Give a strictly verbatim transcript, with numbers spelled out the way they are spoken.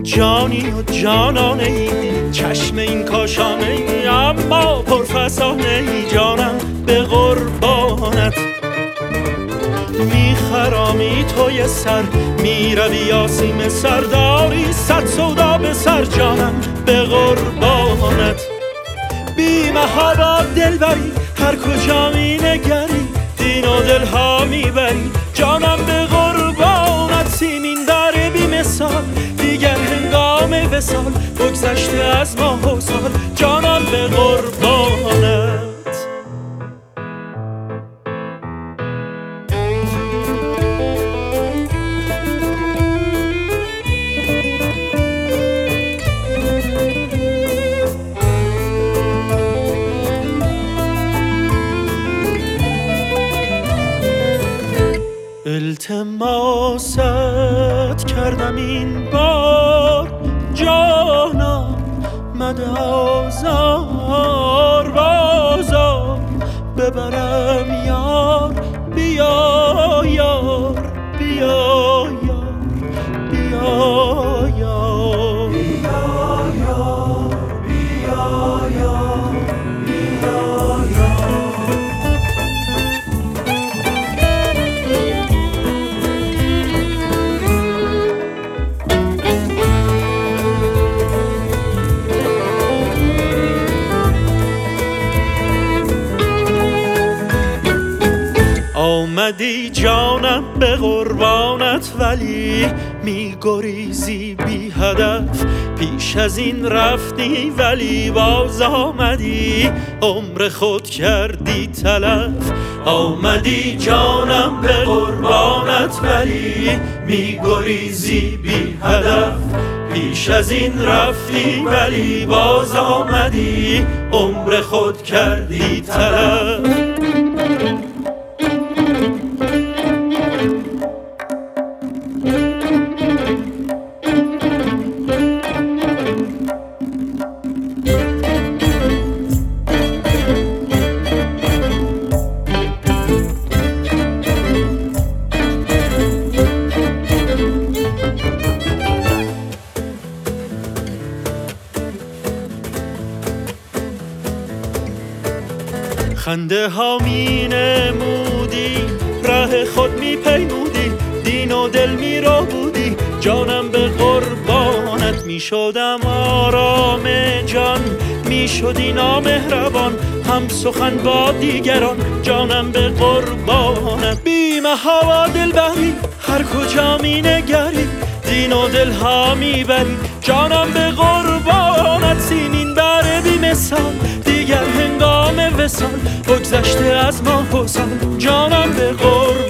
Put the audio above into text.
جانی و جانانه ای، چشم این کاشانه ای، اما پرفسانه ای، جانم به قربانت. میخرامی توی سر، میروی آسیم سرداری، صد سودا به سر، جانم به قربانت. بی محابا دل بری، هر کجا می نگری، دین و دل ها میبری، جانم به قربانت. سیمین داره بی مثال، دیگر هنگام وصال، بگذشته از ماه و سال، جانم به قربانت. التماست کردم این بار، جانم مده آزار، بازار ببرم یار، بیا یار، بیا یار، بیا یار، بیا یار، بیا یار، بیا یار. آمدی جانم به قربانت، ولی می گریزی بی هدف، پیش از این رفتی ولی باز آمدی، عمر خود کردی تلف. آمدی جانم به قربانت، ولی می گریزی بی هدف، پیش از این رفتی ولی باز آمدی، عمر خود کردی تلف. خنده ها می نمودی، ره خود می پیمودی، دین و دل می رو بودی، جانم به قربانت. می شدم آرام جان، می شدی نامهربان، هم سخن با دیگران، جانم به قربانت. بی محابا دل بری، هر کجا می نگری، دین و دل ها می بری، جانم به قربانت. سیمین بره بی مثال، دیگر هنگام وصال، بگذشته از ماه و سال، جانم به قربانت.